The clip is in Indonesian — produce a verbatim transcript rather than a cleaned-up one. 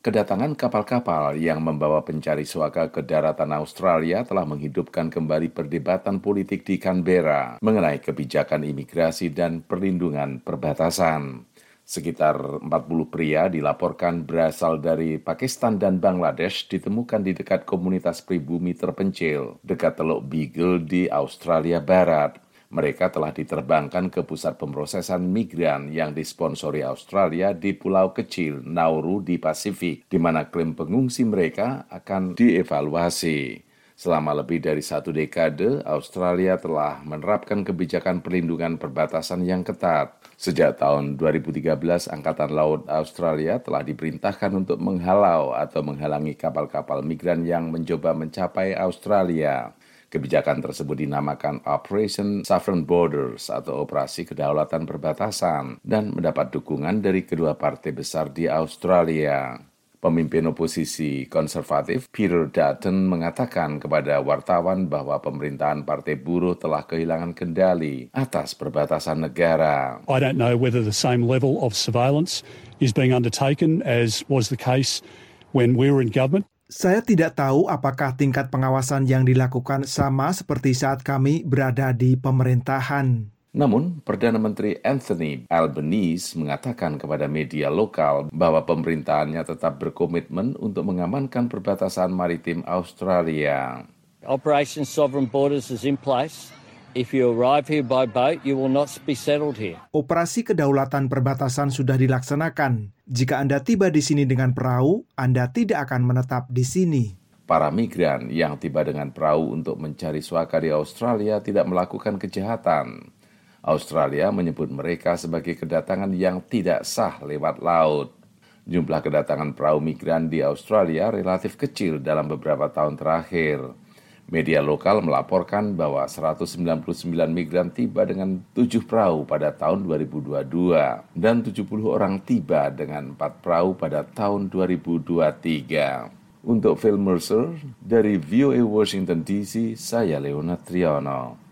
Kedatangan kapal-kapal yang membawa pencari suaka ke daratan Australia telah menghidupkan kembali perdebatan politik di Canberra mengenai kebijakan imigrasi dan perlindungan perbatasan. Sekitar empat puluh pria dilaporkan berasal dari Pakistan dan Bangladesh ditemukan di dekat komunitas pribumi terpencil dekat Teluk Beagle di Australia Barat. Mereka telah diterbangkan ke pusat pemrosesan migran yang disponsori Australia di pulau kecil Nauru di Pasifik, di mana klaim pengungsi mereka akan dievaluasi. Selama lebih dari satu dekade, Australia telah menerapkan kebijakan perlindungan perbatasan yang ketat. Sejak tahun dua ribu tiga belas, Angkatan Laut Australia telah diperintahkan untuk menghalau atau menghalangi kapal-kapal migran yang mencoba mencapai Australia. Kebijakan tersebut dinamakan Operation Southern Borders atau Operasi Kedaulatan Perbatasan dan mendapat dukungan dari kedua partai besar di Australia. Pemimpin oposisi konservatif Peter Dutton mengatakan kepada wartawan bahwa pemerintahan Partai Buruh telah kehilangan kendali atas perbatasan negara. I don't know whether the same level of surveillance is being undertaken as was the case when we were in government. Saya tidak tahu apakah tingkat pengawasan yang dilakukan sama seperti saat kami berada di pemerintahan. Namun, Perdana Menteri Anthony Albanese mengatakan kepada media lokal bahwa pemerintahannya tetap berkomitmen untuk mengamankan perbatasan maritim Australia. Operation Sovereign Borders is in place. If you arrive here by boat, you will not be settled here. Operasi kedaulatan perbatasan sudah dilaksanakan. Jika Anda tiba di sini dengan perahu, Anda tidak akan menetap di sini. Para migran yang tiba dengan perahu untuk mencari suaka di Australia tidak melakukan kejahatan. Australia menyebut mereka sebagai kedatangan yang tidak sah lewat laut. Jumlah kedatangan perahu migran di Australia relatif kecil dalam beberapa tahun terakhir. Media lokal melaporkan bahwa seratus sembilan puluh sembilan migran tiba dengan tujuh perahu pada tahun dua ribu dua puluh dua dan tujuh puluh orang tiba dengan empat perahu pada tahun dua ribu dua puluh tiga. Untuk Phil Mercer, dari V O A Washington D C, saya Leonard Triono.